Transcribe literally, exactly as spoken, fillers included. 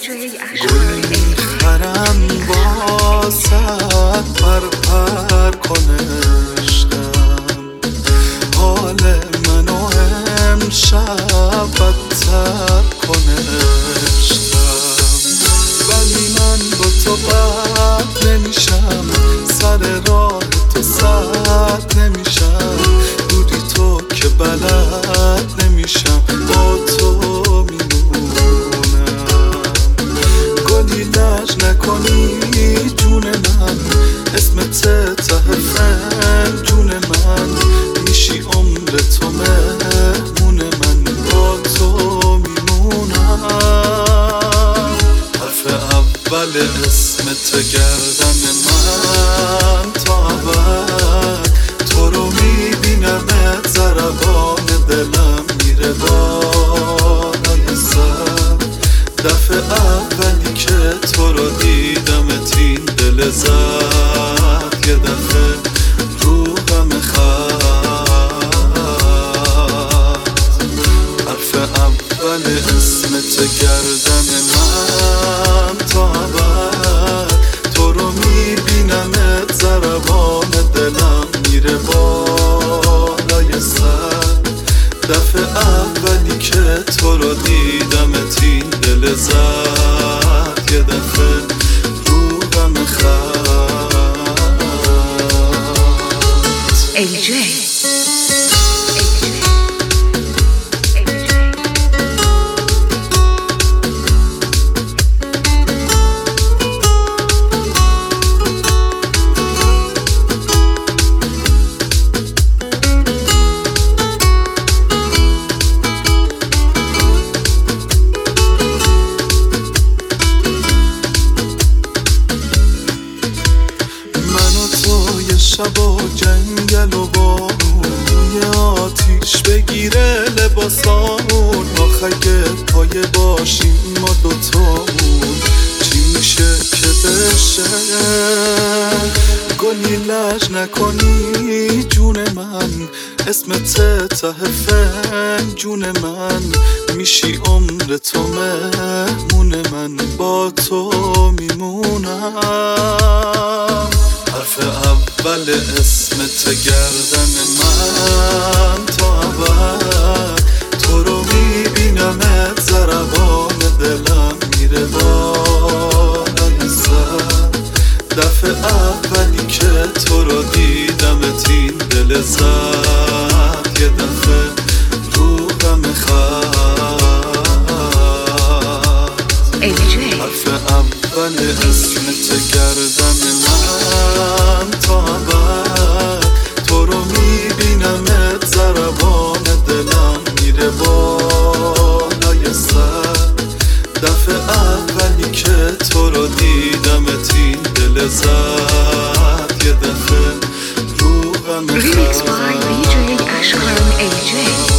گل میخرم واسد پر پر کنشتم، حال منو امشب بدتر کنشتم. ولی من با تو بد نمیشم، سر راه تو سد نمیشم، دوری تو که بلد نمیشم، با تو میمونم. گلی لج نکنی جون من، اسمت ته فنجون من، میشی عمر تو مهمون من، با تو میمونم. حرف اول اسمت گردن من تا ابد، تو رو میبینمت ضربان دلم میره بالای سر. دفعه اولی که تو رو دیدمت این دل زد یه دفعه روحم خست. حرف اول اسمت گردن من تا ابد، تو رو میبینمت ضربان دلم میره بالای سر. دفعه اولی که تو رو دیدمت این دل زد یه دفعه روحم خست. ای جی شب و جنگل و بارون، آتیش بگیره لباسامون، آخه پای باشیم ما دوتامون، چی میشه که بشه؟ گلی لج نکنی جون من، اسمت ته فنجون من، میشی عمر تو مهمون من، با تو میمونم. حرف اول اسمت گردن من تا ابد، تو رو میبینمت ضربان دلم میره بالای سر. دفعه اولی که تو رو دیدمت این دل زد یه دفعه روحم خست. حرف اول اسمت گردن من تا ابد، تو رو میبینمت ضربان دلم میره بالای سر. دفعه اولی که تو رو دیدمت این دل زد یه دفعه روحم خست.